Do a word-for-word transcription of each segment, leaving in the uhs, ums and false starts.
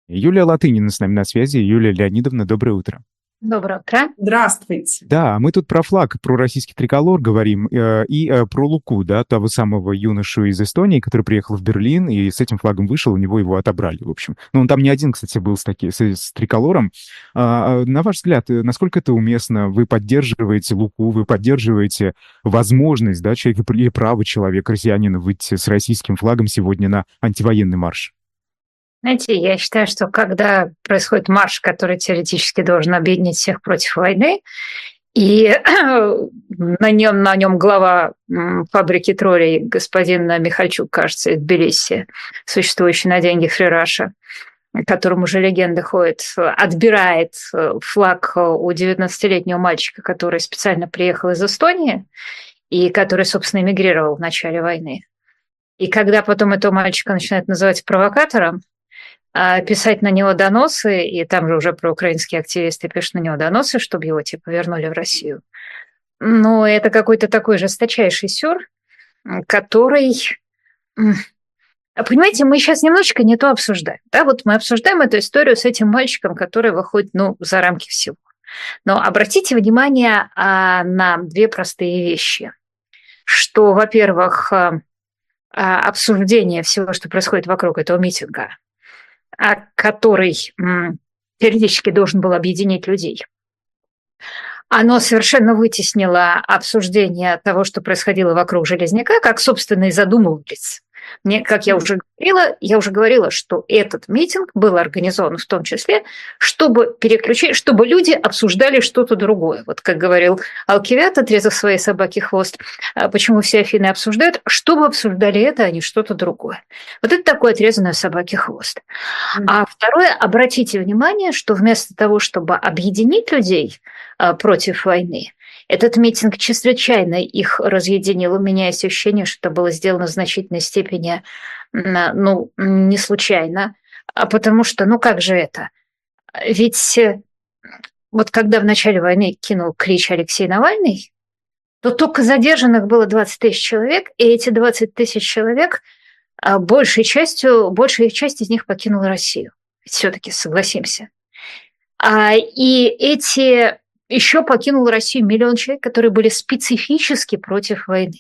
Юлия Латынина с нами на связи. Юлия Леонидовна, доброе утро. Доброе утро. Здравствуйте. Да, мы тут про флаг, про российский триколор говорим, э, и э, про Луку, да, того самого юношу из Эстонии, который приехал в Берлин и с этим флагом вышел, у него его отобрали, в общем. Но он там не один, кстати, был с, таки, с, с триколором. А, а на ваш взгляд, э, насколько это уместно? Вы поддерживаете Луку, вы поддерживаете возможность, да, человека или право человека, россиянина, выйти с российским флагом сегодня на антивоенный марш? Знаете, я считаю, что когда происходит марш, который теоретически должен объединить всех против войны, и на нем, на нем глава фабрики троллей, господин Михальчук, кажется, из Тбилиси, существующий на деньги Free Russia, которому уже легенда ходит, отбирает флаг у девятнадцатилетнего мальчика, который специально приехал из Эстонии и который, собственно, эмигрировал в начале войны. И когда потом этого мальчика начинают называть провокатором, писать на него доносы, и там же уже проукраинские активисты пишут на него доносы, чтобы его типа вернули в Россию. Но это какой-то такой жесточайший сюр, который... Понимаете, мы сейчас немножечко не то обсуждаем. Да? Вот мы обсуждаем эту историю с этим мальчиком, который выходит ну, за рамки всего. Но обратите внимание на две простые вещи. Что, во-первых, обсуждение всего, что происходит вокруг этого митинга, который м, теоретически должен был объединить людей, оно совершенно вытеснило обсуждение того, что происходило вокруг Железняка, как, собственно, и задумывались. Мне, как я уже говорила, я уже говорила, что этот митинг был организован в том числе, чтобы переключить, чтобы люди обсуждали что-то другое. Вот как говорил Алкивиад, отрезав своей собаке хвост, почему все Афины обсуждают, чтобы обсуждали это, а не что-то другое. Вот это такой отрезанный собаке хвост. Mm-hmm. А второе, обратите внимание, что вместо того, чтобы объединить людей против войны, этот митинг чрезвычайно их разъединил. У меня есть ощущение, что это было сделано в значительной степени, ну, не случайно, а потому что, ну, как же это? Ведь вот когда в начале войны кинул клич Алексей Навальный, то только задержанных было двадцать тысяч человек, и эти двадцать тысяч человек, большей частью, большая часть из них покинула Россию. Все-таки согласимся. И эти... Еще покинул Россию миллион человек, которые были специфически против войны.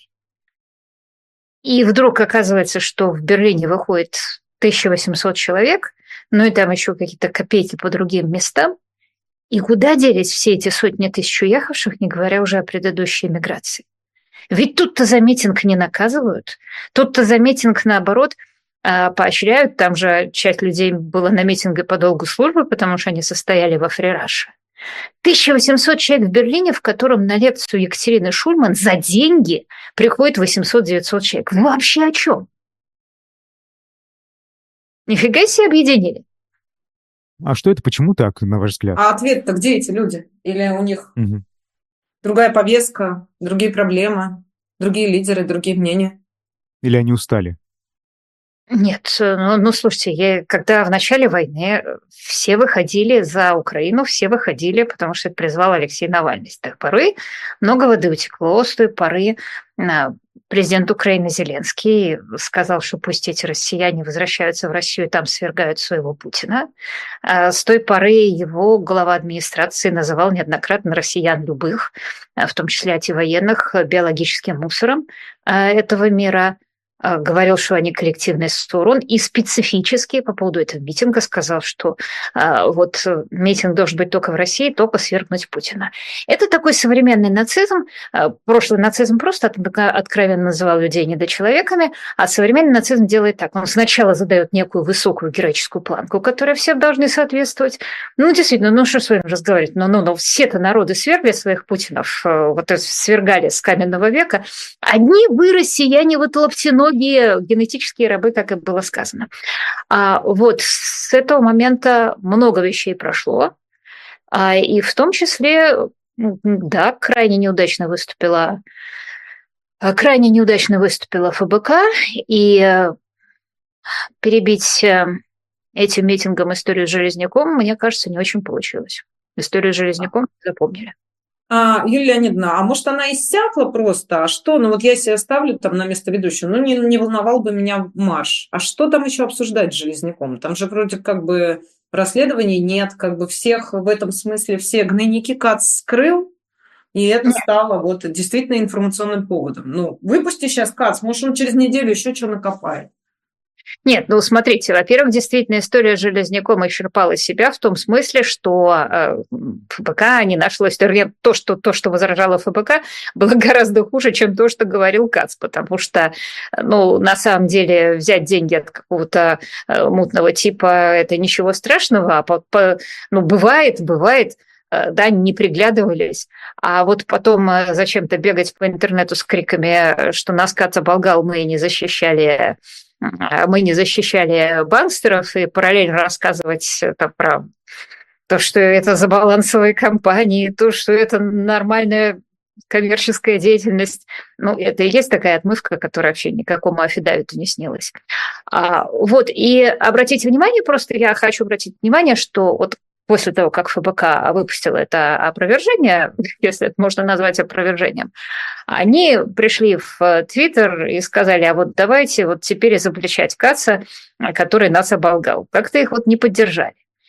И вдруг оказывается, что в Берлине выходит тысяча восемьсот человек, ну и там еще какие-то копейки по другим местам. И куда делись все эти сотни тысяч уехавших, не говоря уже о предыдущей миграции? Ведь тут-то за митинг не наказывают, тут-то за митинг, наоборот, поощряют. Там же часть людей была на митинге по долгу службы, потому что они состояли во Free Russia. тысяча восемьсот человек в Берлине, в котором на лекцию Екатерины Шульман за деньги приходит восемьсот-девятьсот человек. Вы вообще о чем? Нифига себе объединили. А что это, почему так, на ваш взгляд? А ответ-то где эти люди? Или у них угу. другая повестка, другие проблемы, другие лидеры, другие мнения? Или они устали? Нет, ну, ну слушайте, я, когда в начале войны все выходили за Украину, все выходили, потому что это призвал Алексей Навальный. С той поры много воды утекло, с той поры президент Украины Зеленский сказал, что пусть эти россияне возвращаются в Россию и там свергают своего Путина. С той поры его глава администрации называл неоднократно россиян любых, в том числе антивоенных, биологическим мусором этого мира. Говорил, что они коллективный сторон, и специфически по поводу этого митинга сказал, что а, вот митинг должен быть только в России, только свергнуть Путина. Это такой современный нацизм. Прошлый нацизм просто откровенно называл людей недочеловеками, а современный нацизм делает так. Он сначала задает некую высокую героическую планку, которой все должны соответствовать. Ну, действительно, ну что с вами разговаривать? Ну, ну, ну, все-то народы свергли своих Путинов, вот свергали с каменного века. Одни вы, россияне, вот лаптиноги, генетические рабы, как и было сказано. А вот с этого момента много вещей прошло, а, и в том числе, да, крайне неудачно выступила, крайне неудачно выступила ФБК, и перебить этим митингом историю с Железняком, мне кажется, не очень получилось. Историю с Железняком запомнили. А, Юлия Леонидовна, а может, она иссякла просто? А что? Ну, вот я себя ставлю там на место ведущего. Ну, не, не волновал бы меня марш. А что там еще обсуждать с Железняком? Там же вроде как бы расследований нет, как бы всех в этом смысле, все гнойники КАЦ скрыл, и это стало вот действительно информационным поводом. Ну, выпусти сейчас КАЦ, может, он через неделю еще что накопает. Нет, ну смотрите, во-первых, действительно история с Железняком исчерпала себя в том смысле, что э, ФБК не нашлось, вернее, то, что, то, что возражало ФБК, было гораздо хуже, чем то, что говорил КАЦ, потому что, ну, на самом деле, взять деньги от какого-то э, мутного типа, это ничего страшного, а по, по, ну, бывает, бывает, да, не приглядывались, а вот потом зачем-то бегать по интернету с криками, что нас КАЦ оболгал, мы не защищали мы не защищали бангстеров, и параллельно рассказывать это про то, что это за балансовые компании, то, что это нормальная коммерческая деятельность. Ну, это и есть такая отмывка, которая вообще никакому аффидавиту не снилась. А, вот, и обратите внимание, просто я хочу обратить внимание, что вот после того, как ФБК выпустила это опровержение, если это можно назвать опровержением, они пришли в Твиттер и сказали, а вот давайте вот теперь изобличать КАЦа, который нас оболгал. Как-то их вот не поддержали.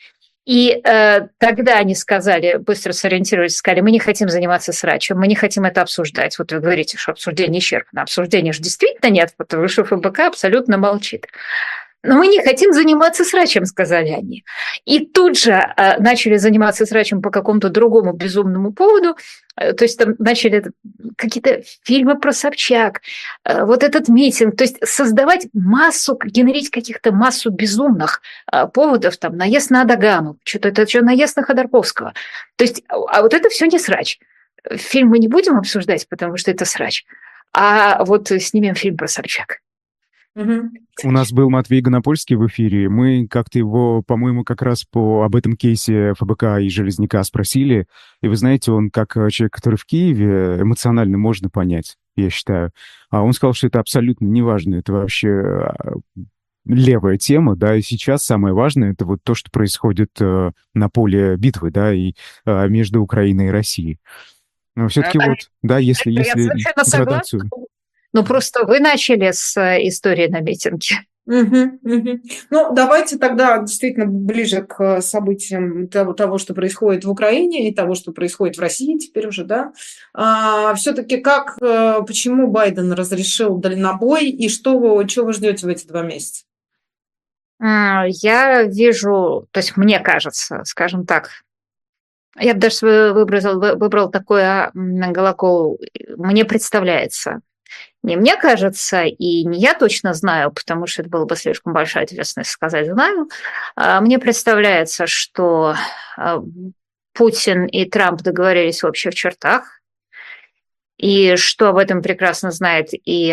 И э, тогда они сказали, быстро сориентировались, сказали, мы не хотим заниматься срачем, мы не хотим это обсуждать. Вот вы говорите, что обсуждение исчерпано. Обсуждения же действительно нет, потому что ФБК абсолютно молчит. Но мы не хотим заниматься срачем, сказали они. И тут же э, начали заниматься срачем по какому-то другому безумному поводу. Э, то есть там начали какие-то фильмы про Собчак, э, вот этот митинг. То есть создавать массу, генерить каких-то массу безумных э, поводов. Там наезд на Адагамова, что-то это что, наезд на Ходорковского. То есть, а вот это все не срач. Фильм мы не будем обсуждать, потому что это срач. А вот снимем фильм про Собчак. Угу. У нас был Матвей Гонопольский в эфире. Мы как-то его, по-моему, как раз по, об этом кейсе ФБК и Железняка спросили. И вы знаете, он как человек, который в Киеве, эмоционально можно понять, я считаю. А он сказал, что это абсолютно неважно. Это вообще левая тема, да, и сейчас самое важное — это вот то, что происходит э, на поле битвы, да, и э, между Украиной и Россией. Но все-таки Да, вот, да, если, я если совершенно градацию... согласна. Ну, просто вы начали с истории на митинге. Угу, угу. Ну, давайте тогда действительно ближе к событиям того, того, что происходит в Украине и того, что происходит в России теперь уже, да. А, все-таки как, почему Байден разрешил дальнобой и что вы, что вы ждете в эти два месяца? Я вижу, то есть мне кажется, скажем так, я бы даже выбрал, выбрал такой глагол, мне представляется. Не мне кажется, и не я точно знаю, потому что это было бы слишком большая ответственность сказать «знаю». Мне представляется, что Путин и Трамп договорились в общих чертах, и что об этом прекрасно знает и,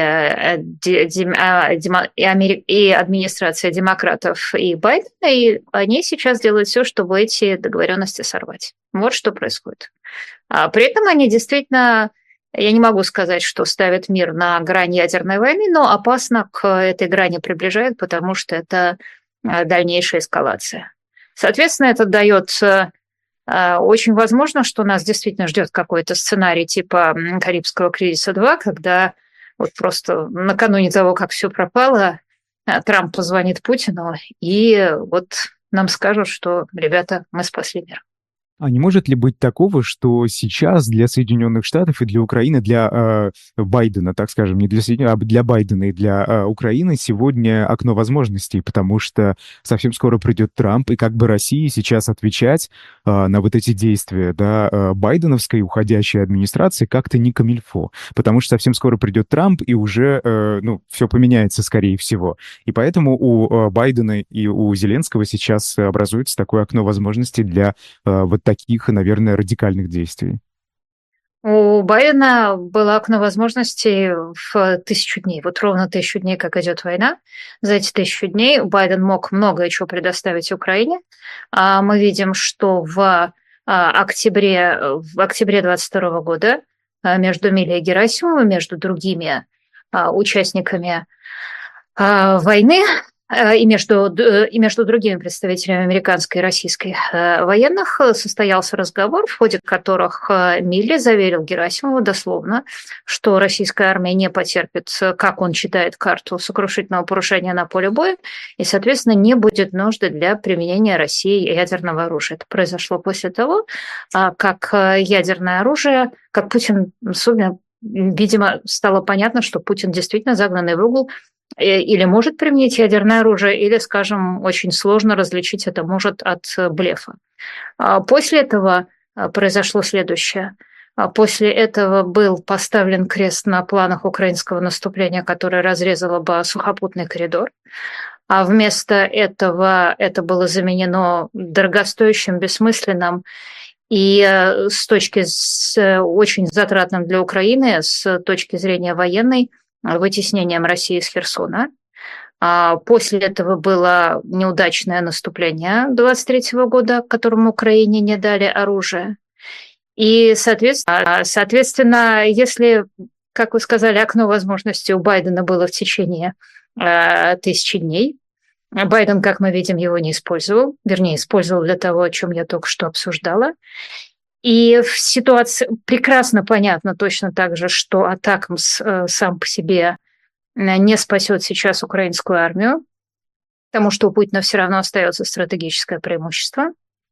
и администрация демократов, и Байдена, и они сейчас делают все, чтобы эти договоренности сорвать. Вот что происходит. При этом они действительно... Я не могу сказать, что ставят мир на грани ядерной войны, но опасно к этой грани приближает, потому что это дальнейшая эскалация. Соответственно, это дает очень возможно, что нас действительно ждет какой-то сценарий типа Карибского кризиса два, когда вот просто накануне того, как все пропало, Трамп позвонит Путину и вот нам скажут, что, ребята, мы спасли мир. А не может ли быть такого, что сейчас для Соединенных Штатов и для Украины, для э, Байдена, так скажем, не для Соединенных, а для Байдена и для э, Украины сегодня окно возможностей, потому что совсем скоро придет Трамп, и как бы России сейчас отвечать э, на вот эти действия, да, э, байденовской уходящей администрации как-то не камильфо, потому что совсем скоро придет Трамп, и уже, э, ну, все поменяется, скорее всего. И поэтому у э, Байдена и у Зеленского сейчас образуется такое окно возможностей для э, вот таких, наверное, радикальных действий. У Байдена было окно возможностей в тысячу дней. Вот ровно тысячу дней, как идет война. За эти тысячу дней Байден мог многое чего предоставить Украине. Мы видим, что в октябре, в октябре двадцать второго года между Эмилией Герасимовой, между другими участниками войны, и между, и между другими представителями американской и российской военных состоялся разговор, в ходе которых Милли заверил Герасимова дословно, что российская армия не потерпит, как он читает карту, сокрушительного поражения на поле боя, и, соответственно, не будет нужды для применения России ядерного оружия. Это произошло после того, как ядерное оружие, как Путин, особенно, видимо, стало понятно, что Путин действительно загнанный в угол, или может применить ядерное оружие, или, скажем, очень сложно различить это может от блефа. После этого произошло следующее. После этого был поставлен крест на планах украинского наступления, которое разрезало бы сухопутный коридор. А вместо этого это было заменено дорогостоящим, бессмысленным и с точки с очень затратным для Украины, с точки зрения военной, вытеснением России из Херсона. После этого было неудачное наступление двадцать третьего года, которому Украине не дали оружие. И, соответственно, соответственно, если, как вы сказали, окно возможностей у Байдена было в течение тысячи дней, Байден, как мы видим, его не использовал, вернее, использовал для того, о чем я только что обсуждала. И в ситуации прекрасно понятно точно так же, что Атакамс сам по себе не спасет сейчас украинскую армию, потому что у Путина все равно остается стратегическое преимущество.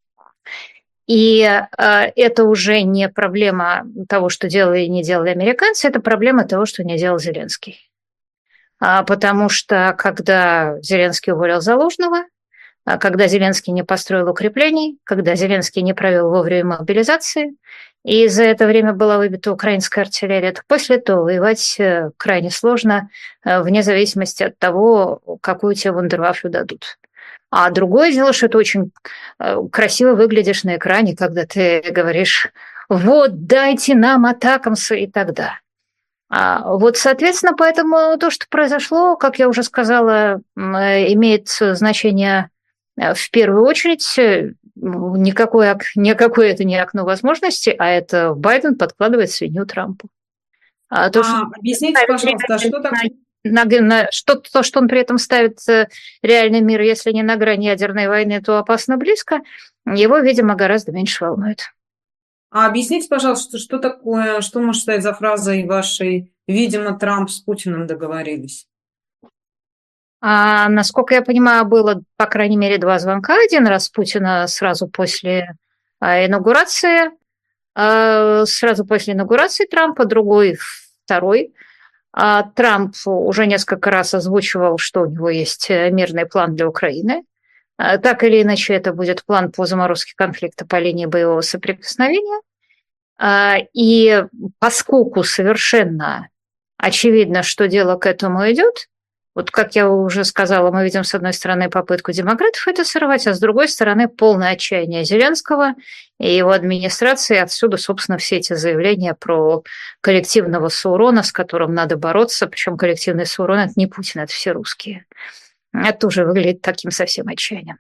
И это уже не проблема того, что делали и не делали американцы, это проблема того, что не делал Зеленский. Потому что когда Зеленский уволил Залужного, когда Зеленский не построил укреплений, когда Зеленский не провел вовремя мобилизации, и за это время была выбита украинская артиллерия, то после этого воевать крайне сложно, вне зависимости от того, какую тебе вундерваффе дадут. А другое дело, что это очень красиво выглядишь на экране, когда ты говоришь «вот, дайте нам Атакамса» и тогда. А вот, соответственно, поэтому то, что произошло, как я уже сказала, имеет значение в первую очередь. Никакое, никакое это не окно возможностей, а это Байден подкладывает свинью Трампу. А то, а, что... Объясните, пожалуйста, а что такое? На, на, что, то, что он при этом ставит реальный мир, если не на грани ядерной войны, то опасно близко, его, видимо, гораздо меньше волнует. А объясните, пожалуйста, что такое, что может стоять за фразой вашей «видимо, Трамп с Путиным договорились»? А, насколько я понимаю, было, по крайней мере, два звонка. Один раз Путина сразу после а, инаугурации, а, сразу после инаугурации Трампа, другой второй. А Трамп уже несколько раз озвучивал, что у него есть мирный план для Украины. А, так или иначе, это будет план по заморозке конфликта по линии боевого соприкосновения. А, и поскольку совершенно очевидно, что дело к этому идет, вот как я уже сказала, мы видим, с одной стороны, попытку демократов это сорвать, а с другой стороны, полное отчаяние Зеленского и его администрации. Отсюда, собственно, все эти заявления про коллективного Саурона, с которым надо бороться. Причем коллективный Саурон – это не Путин, это все русские. Это уже выглядит таким совсем отчаянием.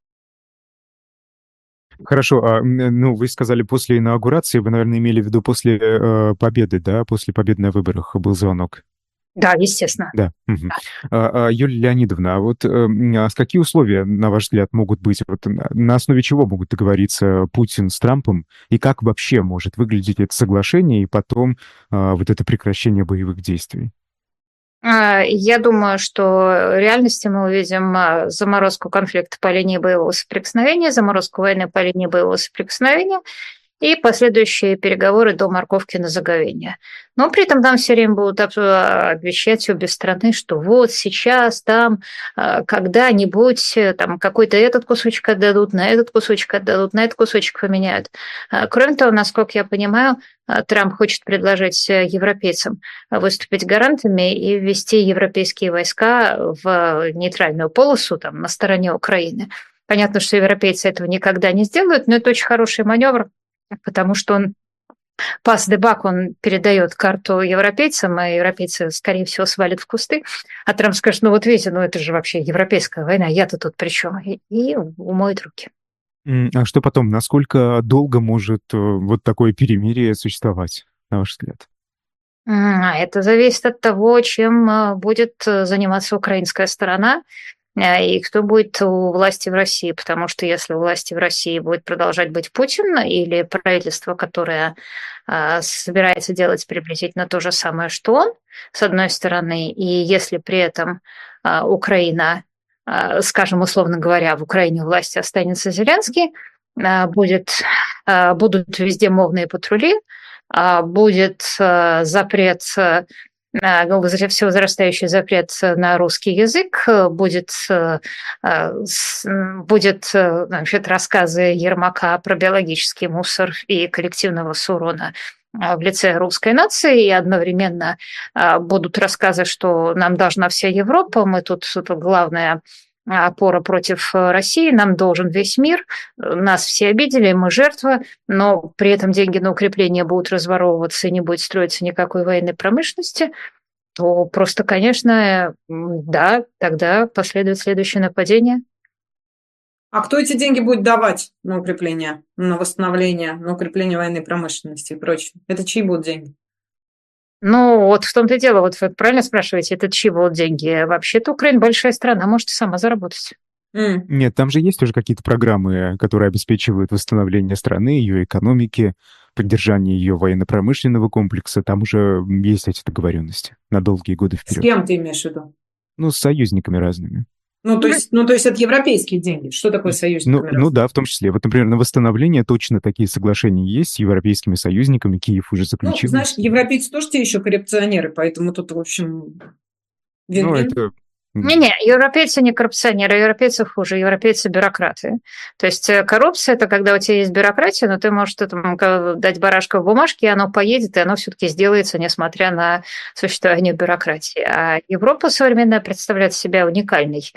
Хорошо, а, ну, вы сказали после инаугурации, вы, наверное, имели в виду после э, победы, да, после победы на выборах был звонок. Да, естественно. Да. Угу. А, а, Юлия Леонидовна, а вот а с какие условия, на ваш взгляд, могут быть, вот, на основе чего могут договориться Путин с Трампом, и как вообще может выглядеть это соглашение и потом а, вот это прекращение боевых действий? Я думаю, что в реальности мы увидим заморозку конфликта по линии боевого соприкосновения, заморозку войны по линии боевого соприкосновения и последующие переговоры до морковки на заговение. Но при этом там все время будут обвещать обе страны, что вот сейчас там когда-нибудь там какой-то этот кусочек отдадут, на этот кусочек отдадут, на этот кусочек поменяют. Кроме того, насколько я понимаю, Трамп хочет предложить европейцам выступить гарантами и ввести европейские войска в нейтральную полосу там, на стороне Украины. Понятно, что европейцы этого никогда не сделают, но это очень хороший маневр, потому что он пас де бак, он передает карту европейцам, а европейцы, скорее всего, свалят в кусты, а Трамп скажет, ну вот видите, ну это же вообще европейская война, я-то тут при чем? И, и умоет руки. А что потом? Насколько долго может вот такое перемирие существовать, на ваш взгляд? Это зависит от того, чем будет заниматься украинская сторона. и кто будет у власти в России, потому что если у власти в России будет продолжать быть Путин или правительство, которое собирается делать приблизительно то же самое, что он, с одной стороны, и если при этом Украина, скажем, условно говоря, в Украине у власти останется Зеленский, будет, будут везде мовные патрули, будет запрет, все возрастающий запрет на русский язык, будет, будет значит, рассказы Ермака про биологический мусор и коллективного урона в лице русской нации, и одновременно будут рассказы, что нам должна вся Европа, мы тут, тут главная опора против России, нам должен весь мир, нас все обидели, мы жертвы, но при этом деньги на укрепление будут разворовываться и не будет строиться никакой военной промышленности, то просто, конечно, да, тогда последует следующее нападение. А кто эти деньги будет давать на укрепление, на восстановление, на укрепление военной промышленности и прочее? Это чьи будут деньги? Ну, вот в том-то и дело, вот вы правильно спрашиваете, это чьи будут деньги? Вообще-то Украина большая страна, может сама заработать. Mm. Нет, там же есть уже какие-то программы, которые обеспечивают восстановление страны, ее экономики, поддержание ее военно-промышленного комплекса. Там уже есть эти договоренности на долгие годы вперед. С кем ты имеешь в виду? Ну, с союзниками разными. Ну, то есть, ну, то есть это европейские деньги. Что такое союзники? Ну, ну да, в том числе. Вот, например, на восстановление точно такие соглашения есть с европейскими союзниками. Киев уже заключил. Ну, знаешь, европейцы тоже те еще коррупционеры, поэтому тут, в общем, вин-вин. Ну, это... Не-не, европейцы не коррупционеры, европейцы хуже, европейцы бюрократы. То есть коррупция – это когда у тебя есть бюрократия, но ты можешь там, дать барашка в бумажке, и оно поедет, и оно все-таки сделается, несмотря на существование бюрократии. А Европа современная представляет себя уникальный,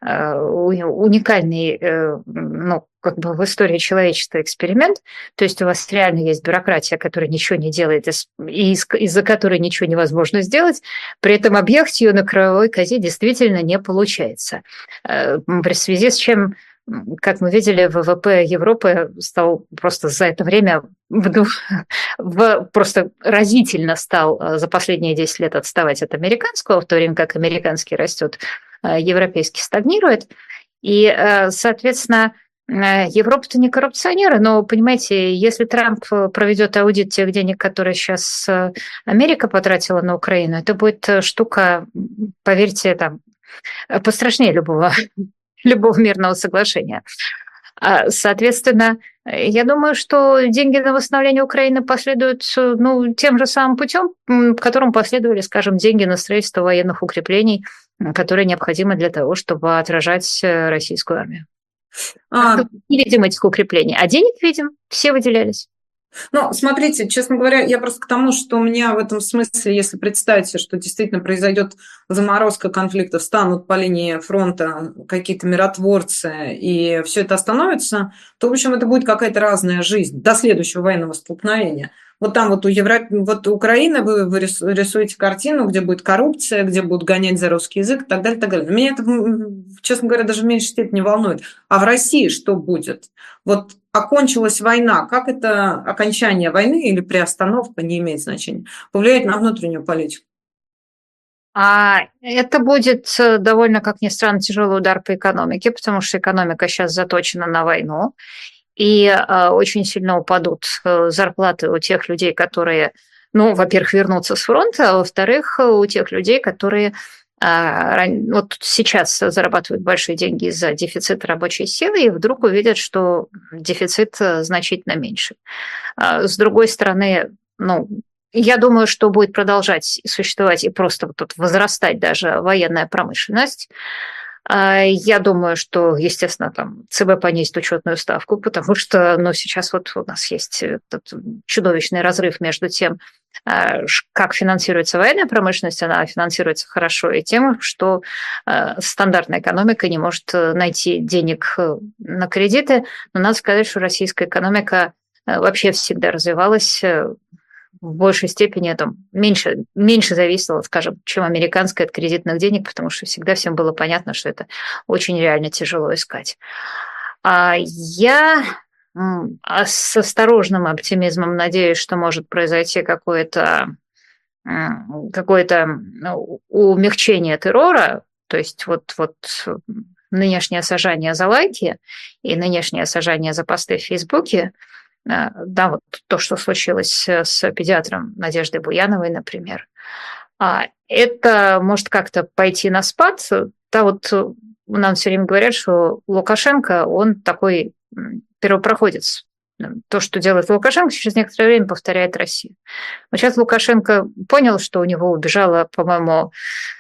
уникальный, ну, как бы в истории человечества эксперимент. То есть у вас реально есть бюрократия, которая ничего не делает, и из- из-за которой ничего невозможно сделать. При этом объехать ее на кровавой козе действительно не получается. В связи с чем, как мы видели, ВВП Европы стал просто за это время в, в, просто разительно стал за последние десять лет отставать от американского, в то время как американский растет, европейский стагнирует. И, соответственно, Европа-то не коррупционеры, но, понимаете, если Трамп проведет аудит тех денег, которые сейчас Америка потратила на Украину, это будет штука, поверьте, там, пострашнее любого, любого мирного соглашения. Соответственно, я думаю, что деньги на восстановление Украины последуют, ну, тем же самым путем, которым последовали, скажем, деньги на строительство военных укреплений, которые необходимы для того, чтобы отражать российскую армию. А, Не видим этих укреплений, а денег видим, все выделялись. Ну, смотрите, честно говоря, я просто к тому, что у меня в этом смысле, если представить себе, что действительно произойдет заморозка конфликта, встанут по линии фронта какие-то миротворцы, и все это остановится, то, в общем, это будет какая-то разная жизнь до следующего военного столкновения. Вот там вот у Евро... вот у Украины вы, вы рисуете картину, где будет коррупция, где будут гонять за русский язык и так далее, и так далее. Меня это, честно говоря, даже в меньшей степени волнует. А в России что будет? Вот окончилась война, как это окончание войны или приостановка, не имеет значения, повлияет на внутреннюю политику? А это будет довольно, как ни странно, тяжелый удар по экономике, потому что экономика сейчас заточена на войну. И э, очень сильно упадут э, зарплаты у тех людей, которые, ну, во-первых, вернутся с фронта, а во-вторых, у тех людей, которые э, вот сейчас зарабатывают большие деньги из-за дефицита рабочей силы, и вдруг увидят, что дефицит значительно меньше. Э, с другой стороны, ну, я думаю, что будет продолжать существовать и просто вот тут возрастать даже военная промышленность. Я думаю, что, естественно, там ЦБ понизит учетную ставку, потому что, ну, сейчас вот у нас есть этот чудовищный разрыв между тем, как финансируется военная промышленность, она финансируется хорошо, и тем, что стандартная экономика не может найти денег на кредиты. Но надо сказать, что российская экономика вообще всегда развивалась в большей степени, там, меньше, меньше зависело, скажем, чем американская от кредитных денег, потому что всегда всем было понятно, что это очень реально тяжело искать. А я с осторожным оптимизмом надеюсь, что может произойти какое-то, какое-то умягчение террора, То есть вот, вот нынешнее сажание за лайки и нынешнее сажание за посты в Фейсбуке, да, вот то, что случилось с педиатром Надеждой Буяновой, например, это может как-то пойти на спад. Да, вот нам все время говорят, что Лукашенко, он такой первопроходец. То, что делает Лукашенко, через некоторое время повторяет Россия. Но сейчас Лукашенко понял, что у него убежала, по-моему,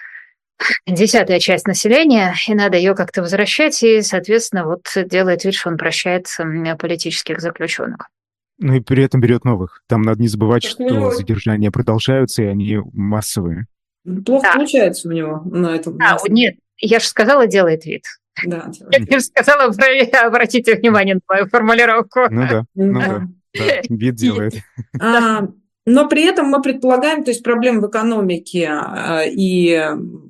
десятая часть населения, и надо ее как-то возвращать, и, соответственно, вот делает вид, что он прощает политических заключенных. Ну и при этом берет новых. Там надо не забывать, Так что у него- задержания продолжаются, и они массовые. Плохо Да. получается у него на этом. А, нет, я же сказала, делает вид. Да, Я же сказала, обратите внимание на мою формулировку. Ну да, ну да, да, вид делает. А, но при этом мы предполагаем, то есть проблем в экономике а, и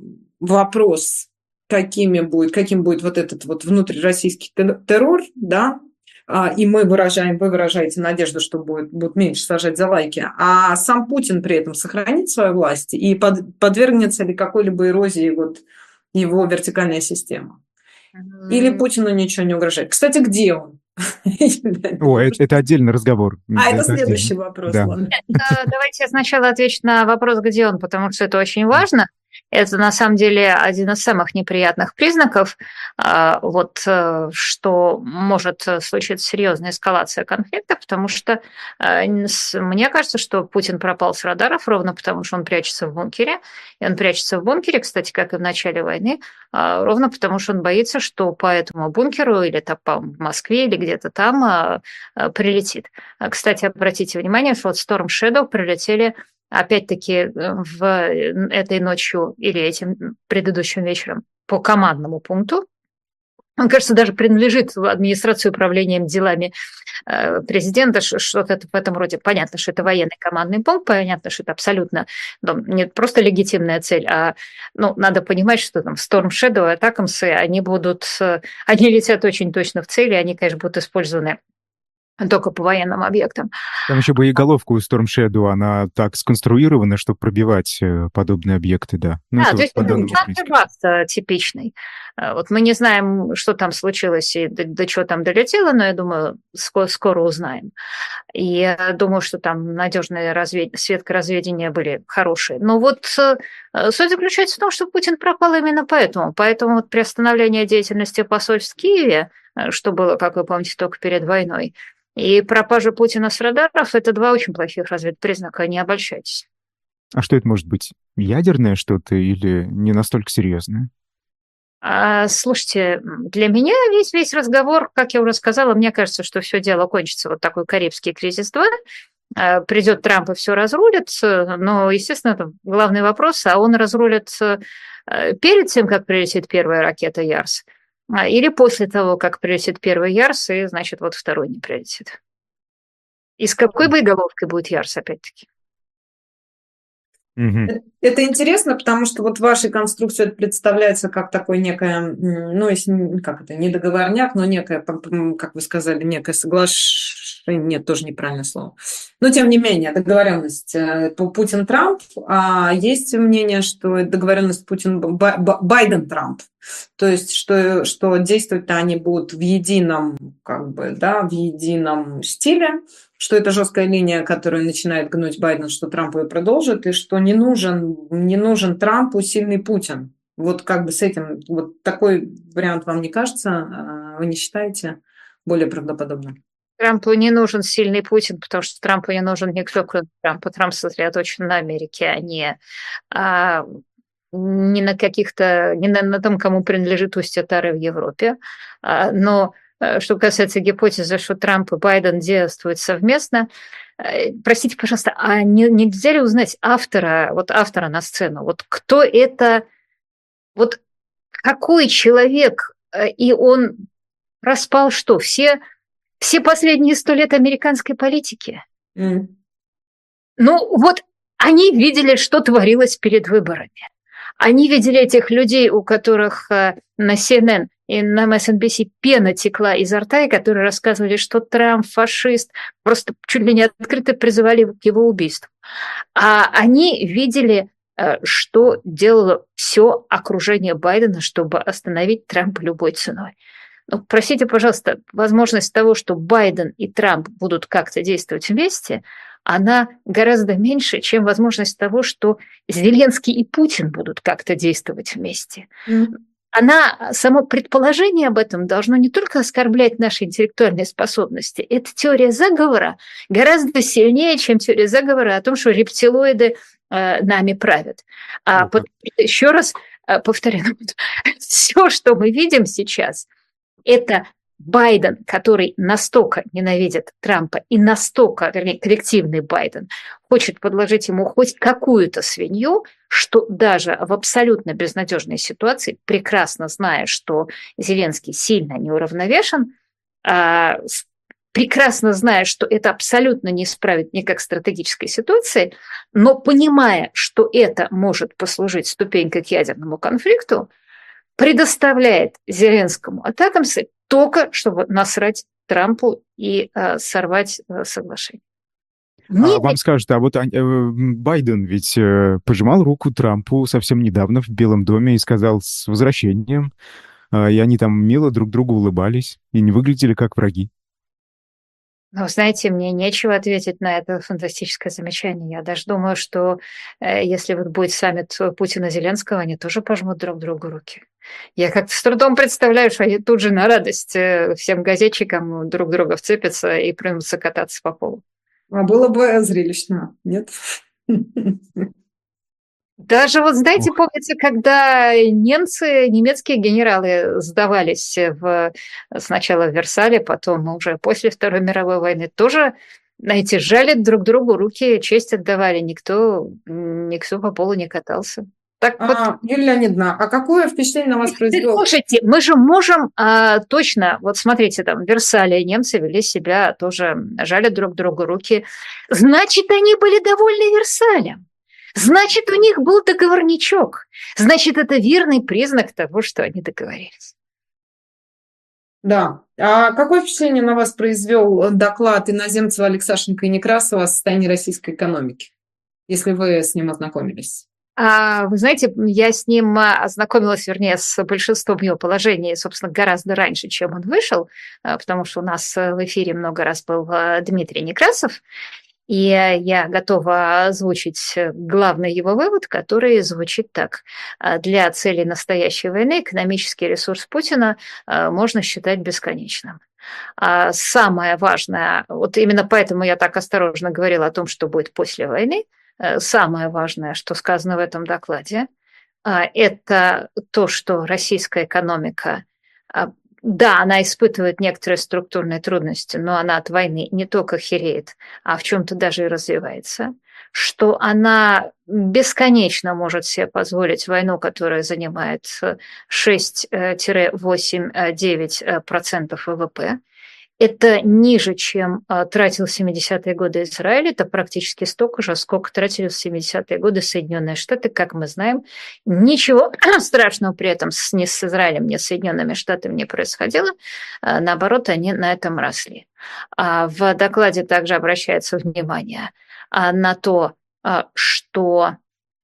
вопрос, какими будет, каким будет вот этот вот внутрироссийский те- террор, да, а, и мы выражаем, вы выражаете надежду, что будет, будут меньше сажать за лайки, а сам Путин при этом сохранит свою власть и под, подвергнется ли какой-либо эрозии вот его вертикальная система? Или Путину ничего не угрожает? Кстати, где он? О, это, это отдельный разговор. А, это отдельно. следующий вопрос. Да. Ладно. Давайте я сначала отвечу на вопрос, где он, потому что это очень важно. Это на самом деле один из самых неприятных признаков, вот, что может случиться серьезная эскалация конфликта, потому что мне кажется, что Путин пропал с радаров ровно потому, что он прячется в бункере. И он прячется в бункере, кстати, как и в начале войны, ровно потому, что он боится, что по этому бункеру или там в Москве или где-то там прилетит. Кстати, обратите внимание, что вот Storm Shadow прилетели опять-таки в этой ночью или этим предыдущим вечером по командному пункту. Он, кажется, даже принадлежит в администрацию управлением делами президента, что-то в этом роде. Понятно, что это военный командный пункт, понятно, что это абсолютно ну, не просто легитимная цель, а ну, надо понимать, что там Storm Shadow, Атакамсы, они будут, они летят очень точно в цели, они, конечно, будут использованы только по военным объектам. Там еще боеголовка у Storm Shadow, она так сконструирована, чтобы пробивать подобные объекты, да. Ну, да, это то есть по это данному принципу. типичный. Вот мы не знаем, что там случилось и до, до чего там долетело, но я думаю, скоро, скоро узнаем. И я думаю, что там надежные развед... светка разведения были хорошие. Но вот суть заключается в том, что Путин пропал именно поэтому. Поэтому вот приостановление деятельности посольств в Киеве, что было, как вы помните, только перед войной, и пропажа Путина с радаров – это два очень плохих разведпризнака, не обольщайтесь. А что это может быть? Ядерное что-то или не настолько серьезное? А, слушайте, для меня весь, весь разговор, как я уже сказала, мне кажется, что все дело кончится. Вот такой Карибский кризис два. Придет Трамп и все разрулит. Но, естественно, это главный вопрос, а он разрулит перед тем, как прилетит первая ракета Ярс, или после того, как прилетит первый Ярс, и, значит, вот второй не прилетит. И с какой боеголовкой будет Ярс, опять-таки? Угу. Это интересно, потому что вот в вашей конструкции это представляется как такой некое, ну, если, как это, не договорняк, но некое, как вы сказали, некое соглашение, нет, тоже неправильное слово. Но, тем не менее, договоренность Путин-Трамп, а есть мнение, что договоренность Путин-Байден-Трамп, то есть, что, что действовать-то они будут в едином, как бы, да, в едином стиле, что это жесткая линия, которую начинает гнуть Байден, что Трамп ее продолжит, и что не нужен, не нужен Трампу сильный Путин. Вот как бы с этим, вот такой вариант вам не кажется, вы не считаете более правдоподобным? Трампу не нужен сильный Путин, потому что Трампу не нужен никто, кроме Трампа. Трамп сосредоточен на Америке, а не, а, не на каких-то, не на, на том, кому принадлежит устье Тары в Европе. А, но что касается гипотезы, что Трамп и Байден действуют совместно, простите, пожалуйста, а не, нельзя ли узнать автора, вот автора на сцену? Вот кто это, вот какой человек, и он распал что? Все, все последние сто лет американской политики? Mm. Ну вот они видели, что творилось перед выборами. Они видели этих людей, у которых на си эн эн и на эм эс эн би си пена текла изо рта, и которые рассказывали, что Трамп фашист, просто чуть ли не открыто призывали к его убийству. А они видели что делало все окружение Байдена, чтобы остановить Трампа любой ценой. Ну, простите, пожалуйста, возможность того, что Байден и Трамп будут как-то действовать вместе, она гораздо меньше, чем возможность того, что Зеленский и Путин будут как-то действовать вместе. Mm. Она, само предположение об этом должно не только оскорблять наши интеллектуальные способности. Эта теория заговора гораздо сильнее, чем теория заговора о том, что рептилоиды э, нами правят. А, mm-hmm. Еще раз э, повторяю, все, что мы видим сейчас, это Байден, который настолько ненавидит Трампа и настолько, вернее, коллективный Байден, хочет подложить ему хоть какую-то свинью, что даже в абсолютно безнадежной ситуации, прекрасно зная, что Зеленский сильно неуравновешен, прекрасно зная, что это абсолютно не исправит никак стратегической ситуации, но понимая, что это может послужить ступенькой к ядерному конфликту, предоставляет Зеленскому атакамсы только чтобы насрать Трампу и э, сорвать э, соглашение. А вам скажут, а вот э, Байден ведь э, пожимал руку Трампу совсем недавно в Белом доме и сказал с возвращением, э, и они там мило друг другу улыбались и не выглядели как враги. Ну, знаете, мне нечего ответить на это фантастическое замечание. Я даже думаю, что э, если вот будет саммит Путина-Зеленского, они тоже пожмут друг другу руки. Я как-то с трудом представляю, что они тут же на радость э, всем газетчикам друг друга вцепятся и примутся кататься по полу. А было бы зрелищно, нет? Даже вот, знаете, помнится, когда немцы, немецкие генералы сдавались в, сначала в Версале, потом уже после Второй мировой войны, тоже, знаете, жали друг другу руки, честь отдавали, никто, никто по полу не катался. Так а, вот... Юлия Леонидовна, а какое впечатление на вас произвело? Слушайте, мы же можем а, точно, вот смотрите, там в Версале немцы вели себя тоже, жали друг другу руки, значит, они были довольны Версалем. Значит, у них был договорничок. Значит, это верный признак того, что они договорились. Да. А какое впечатление на вас произвел доклад Иноземцева, Алексашенко и Некрасова о состоянии российской экономики, если вы с ним ознакомились? А, вы знаете, я с ним ознакомилась, вернее, с большинством его положений, собственно, гораздо раньше, чем он вышел, потому что у нас в эфире много раз был Дмитрий Некрасов. И я готова озвучить главный его вывод, который звучит так. Для целей настоящей войны экономический ресурс Путина можно считать бесконечным. Самое важное, вот именно поэтому я так осторожно говорила о том, что будет после войны, самое важное, что сказано в этом докладе, это то, что российская экономика, да, она испытывает некоторые структурные трудности, но она от войны не только хереет, а в чем-то даже и развивается, что она бесконечно может себе позволить войну, которая занимает шесть-восемь-девять процентов вэ вэ пэ. Это ниже, чем тратил в семидесятые годы Израиль, это практически столько же, сколько тратили в семидесятые годы Соединенные Штаты, как мы знаем. Ничего страшного при этом ни с Израилем, ни с Соединенными Штатами не происходило, наоборот, они на этом росли. В докладе также обращается внимание на то, что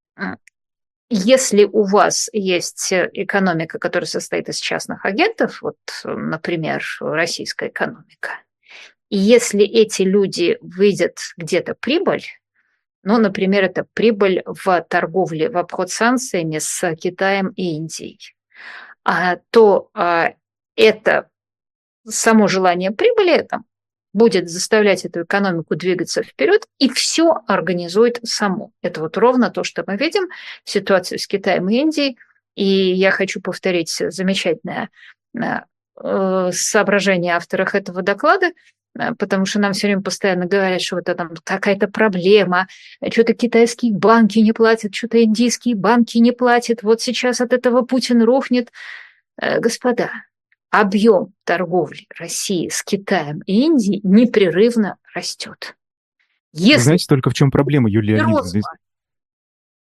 если у вас есть экономика, которая состоит из частных агентов, вот, например, российская экономика, и если эти люди видят где-то прибыль, ну, например, это прибыль в торговле в обход санкциями с Китаем и Индией, то это само желание прибыли там, будет заставлять эту экономику двигаться вперед и все организует само. Это вот ровно то, что мы видим в ситуации с Китаем и Индией. И я хочу повторить замечательное соображение авторов этого доклада, потому что нам все время постоянно говорят, что вот это там какая-то проблема, что-то китайские банки не платят, что-то индийские банки не платят, вот сейчас от этого Путин рухнет. Господа, объем торговли России с Китаем и Индией непрерывно растет. Если... Вы знаете только в чем проблема, Юлия Леонидовна?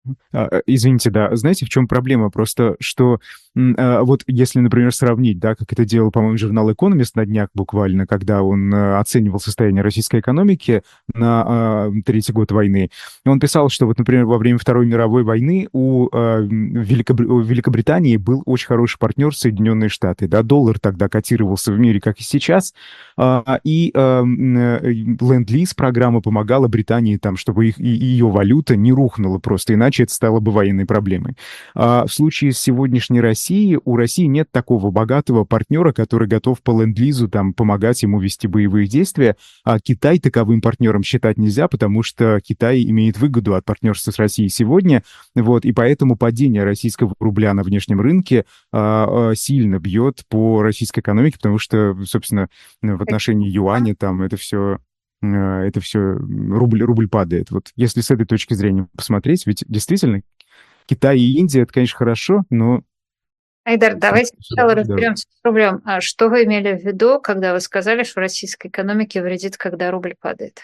А, Извините, да. Знаете, в чем проблема? Просто, что м, а, вот если, например, сравнить, да, как это делал, по-моему, журнал «Экономист» на днях буквально, когда он э, оценивал состояние российской экономики на а, третий год войны, и он писал, что вот, например, во время Второй мировой войны у, а, Великобри- у Великобритании был очень хороший партнер Соединенные Штаты, да, доллар тогда котировался в мире, как и сейчас, а, и а, м, э, Ленд-лиз программа помогала Британии там, чтобы их, и- ее валюта не рухнула просто, иначе это стало бы военной проблемой. А в случае с сегодняшней Россией, у России нет такого богатого партнера, который готов по ленд-лизу там помогать ему вести боевые действия, а Китай таковым партнером считать нельзя, потому что Китай имеет выгоду от партнерства с Россией сегодня, вот, и поэтому падение российского рубля на внешнем рынке а, а, сильно бьет по российской экономике, потому что, собственно, в отношении юаня там это все это все рубль, рубль падает. Вот если с этой точки зрения посмотреть, ведь действительно Китай и Индия, это, конечно, хорошо, но... Айдар, давайте сначала Да. разберемся с рублем. А что вы имели в виду, когда вы сказали, что российской экономике вредит, когда рубль падает?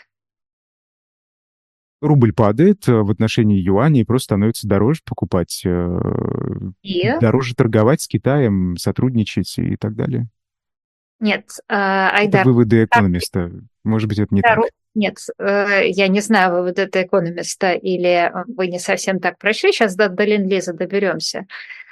Рубль падает э, в отношении юаня и просто становится дороже покупать, э, И? дороже торговать с Китаем, сотрудничать и так далее. Нет, а, Это Айдар, выводы так, экономиста. Может быть, это не да, так. ру- нет, э, я не знаю, вы вот это экономиста или э, вы не совсем так прочли, сейчас до, до Ленд-лиза доберемся.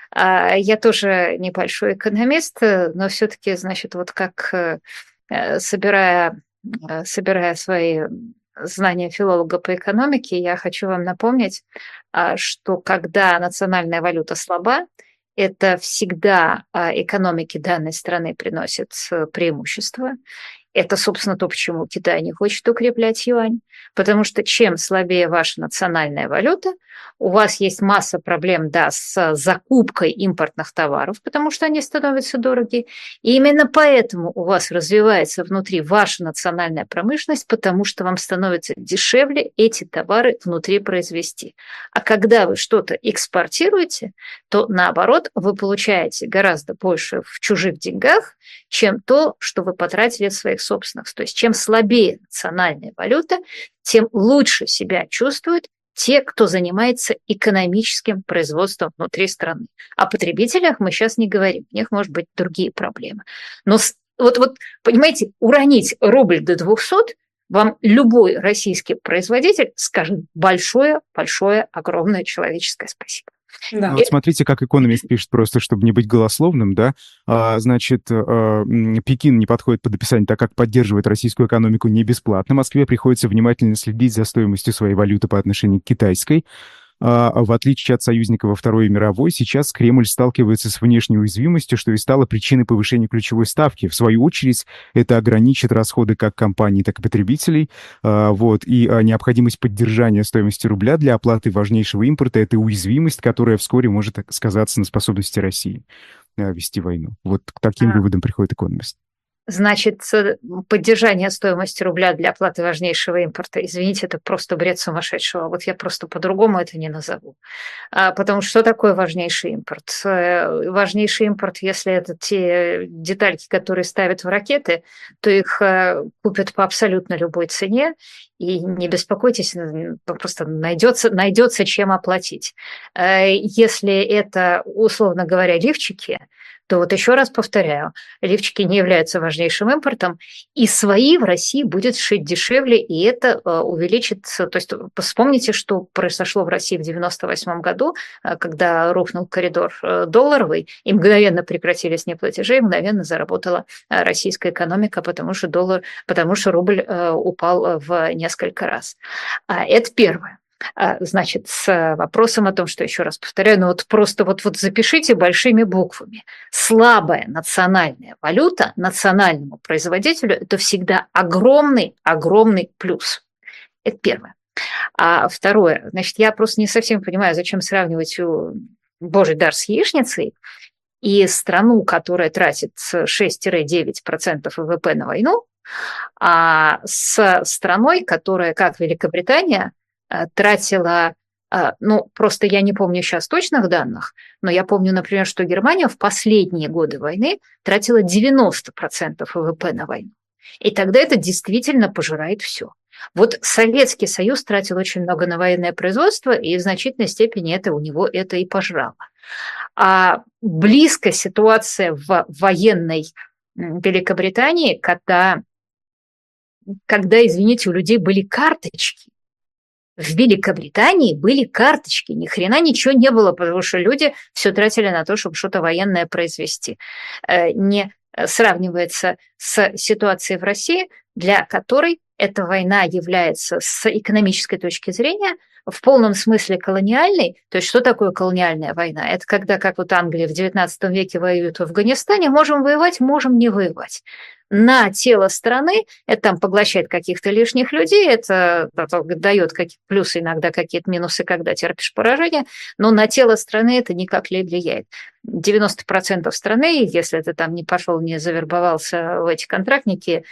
А, Я тоже небольшой экономист, э, но все-таки, значит, вот как э, э, собирая, э, собирая свои знания филолога по экономике, я хочу вам напомнить, а, что когда национальная валюта слаба, это всегда а, экономике данной страны приносит э, преимущество. Это, собственно, то, почему Китай не хочет укреплять юань, потому что чем слабее ваша национальная валюта, у вас есть масса проблем, да, с закупкой импортных товаров, потому что они становятся дороги. И именно поэтому у вас развивается внутри ваша национальная промышленность, потому что вам становится дешевле эти товары внутри произвести. А когда вы что-то экспортируете, то наоборот вы получаете гораздо больше в чужих деньгах, чем то, что вы потратили в своих собственных. То есть чем слабее национальная валюта, тем лучше себя чувствуют те, кто занимается экономическим производством внутри страны. О потребителях мы сейчас не говорим, у них, может быть, другие проблемы. Но вот, вот понимаете, уронить рубль до двухсот вам любой российский производитель скажет большое-большое, огромное человеческое спасибо. Да. Ну, вот смотрите, как экономист пишет, просто чтобы не быть голословным, да, а, значит, а, м, Пекин не подходит под описание, так как поддерживает российскую экономику не бесплатно. Москве приходится внимательно следить за стоимостью своей валюты по отношению к китайской. А, В отличие от союзника во Второй мировой, сейчас Кремль сталкивается с внешней уязвимостью, что и стало причиной повышения ключевой ставки. В свою очередь, это ограничит расходы как компаний, так и потребителей. А, Вот. И а, необходимость поддержания стоимости рубля для оплаты важнейшего импорта — это уязвимость, которая вскоре может сказаться на способности России а, вести войну. Вот к таким А. выводам приходит экономист. Значит, поддержание стоимости рубля для оплаты важнейшего импорта, извините, это просто бред сумасшедшего. Вот я просто по-другому это не назову. А, потому что что такое важнейший импорт? Важнейший импорт, если это те детальки, которые ставят в ракеты, то их купят по абсолютно любой цене, и не беспокойтесь, просто найдется, найдется чем оплатить. Если это, условно говоря, лифчики, то вот еще раз повторяю, лифчики не являются важнейшим импортом, и свои в России будет шить дешевле, и это э, увеличится. То есть вспомните, что произошло в России в девяносто восьмом году, э, когда рухнул коридор э, долларовый, и мгновенно прекратились неплатежи, и мгновенно заработала э, российская экономика, потому что доллар, потому что рубль э, упал в несколько раз. А, это первое. Значит, с вопросом о том, что, еще раз повторяю, ну вот просто вот, вот запишите большими буквами. Слабая национальная валюта национальному производителю – это всегда огромный-огромный плюс. Это первое. А второе, значит, я просто не совсем понимаю, зачем сравнивать Божий дар с яичницей и страну, которая тратит шесть-девять процентов ВВП на войну, а с страной, которая, как Великобритания, тратила, ну, просто я не помню сейчас точных данных, но я помню, например, что Германия в последние годы войны тратила девяносто процентов ВВП на войну. И тогда это действительно пожирает все. Вот Советский Союз тратил очень много на военное производство, и в значительной степени это у него это и пожрало. А близко ситуация в военной Великобритании, когда, когда, извините, у людей были карточки. В Великобритании были карточки, ни хрена ничего не было, потому что люди все тратили на то, чтобы что-то военное произвести. Не сравнивается с ситуацией в России, для которой эта война является с экономической точки зрения в полном смысле колониальной. То есть что такое колониальная война? Это когда, как вот Англия в девятнадцатом веке воюет в Афганистане, можем воевать, можем не воевать. На тело страны, это там поглощает каких-то лишних людей, это, это дает какие-то плюсы, иногда какие-то минусы, когда терпишь поражение, но на тело страны это никак не влияет. девяносто процентов страны, если ты там не пошел, не завербовался в эти контрактники,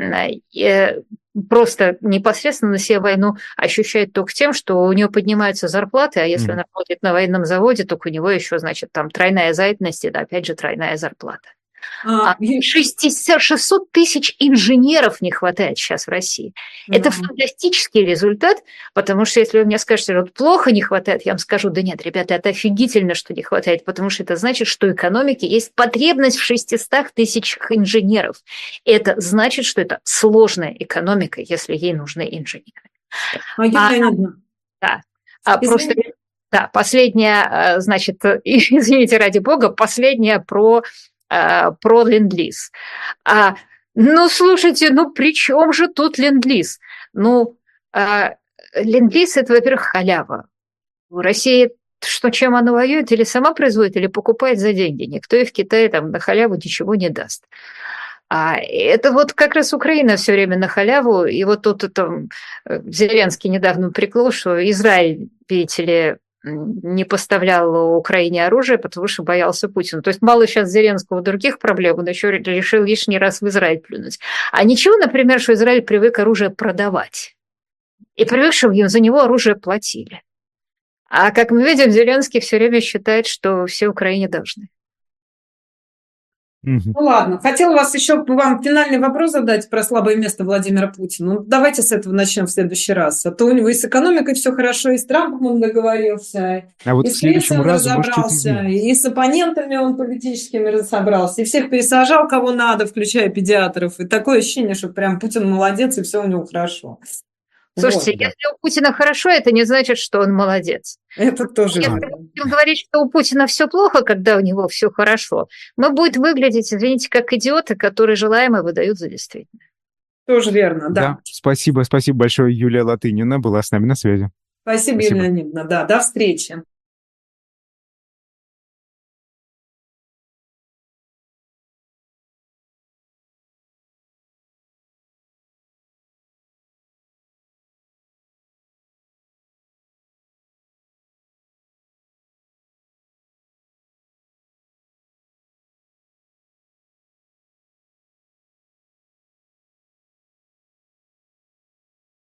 просто непосредственно на себе войну ощущает только тем, что у него поднимаются зарплаты, а если mm-hmm. он работает на военном заводе, то у него еще, значит, там тройная занятость, и опять же тройная зарплата. А, шестьсот тысяч инженеров не хватает сейчас в России. Да. Это фантастический результат, потому что если вы мне скажете, вот плохо не хватает, я вам скажу, да нет, ребята, это офигительно, что не хватает, потому что это значит, что экономике есть потребность в шестистах тысячах инженеров. Это значит, что это сложная экономика, если ей нужны инженеры. А, а, да, а просто... Да, последняя, значит, извините, ради бога, последняя про... про ленд-лиз. А, ну, слушайте, ну при чем же тут ленд-лиз? Ну, а, ленд-лиз – это, во-первых, халява. В России что, чем она воюет? Или сама производит, или покупает за деньги. Никто и в Китае там на халяву ничего не даст. А это вот как раз Украина все время на халяву. И вот тут там Зеленский недавно упрекнул, что Израиль, видите ли, не поставлял Украине оружие, потому что боялся Путина. То есть мало сейчас Зеленского других проблем, он еще решил лишний раз в Израиль плюнуть. А ничего, например, что Израиль привык оружие продавать. И привык, чтобы им за него оружие платили. А как мы видим, Зеленский все время считает, что все Украине должны. Ну ладно, хотела вас еще вам финальный вопрос задать про слабое место Владимира Путина. Ну, давайте с этого начнем в следующий раз. А то у него и с экономикой все хорошо, и с Трампом он договорился, а вот и в с следующем разу разобрался, и с оппонентами он политическими разобрался, и всех пересажал, кого надо, включая педиатров. И такое ощущение, что прям Путин молодец, и все у него хорошо. Слушайте, вот, если да. у Путина хорошо, это не значит, что он молодец. Это тоже Если надо. мы будем говорить, что у Путина все плохо, когда у него все хорошо, мы будем выглядеть, извините, как идиоты, которые желаемое выдают за действительное. Тоже верно, да. да. Спасибо, спасибо большое, Юлия Латынина была с нами на связи. Спасибо, Спасибо. Юлия Леонидовна. Да, до встречи.